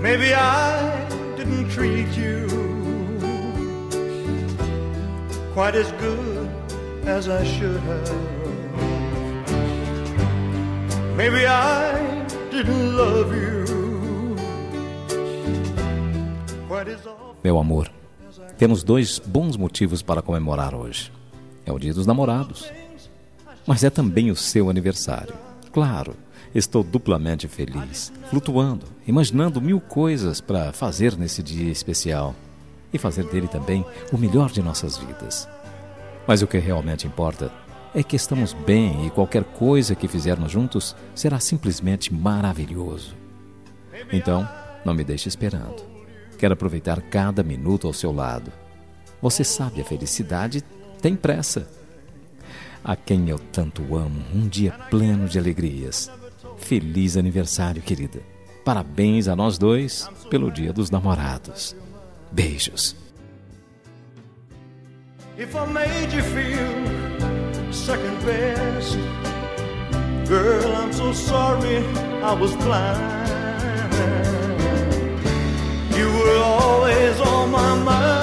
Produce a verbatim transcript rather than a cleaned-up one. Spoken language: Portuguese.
Maybe I didn't treat you quite as good as I should have. Maybe I didn't love you quite as often. Meu amor, temos dois bons motivos para comemorar hoje. É o Dia dos Namorados, mas é também o seu aniversário. Claro, estou duplamente feliz, flutuando, imaginando mil coisas para fazer nesse dia especial e fazer dele também o melhor de nossas vidas. Mas o que realmente importa é que estamos bem e qualquer coisa que fizermos juntos será simplesmente maravilhoso. Então, não me deixe esperando. Quero aproveitar cada minuto ao seu lado. Você sabe, a felicidade tem pressa. A quem eu tanto amo, um dia pleno de alegrias. Feliz aniversário, querida. Parabéns a nós dois pelo Dia dos Namorados. Beijos. If I made you feel second best, girl, I'm so sorry I was blind. You were always on my mind.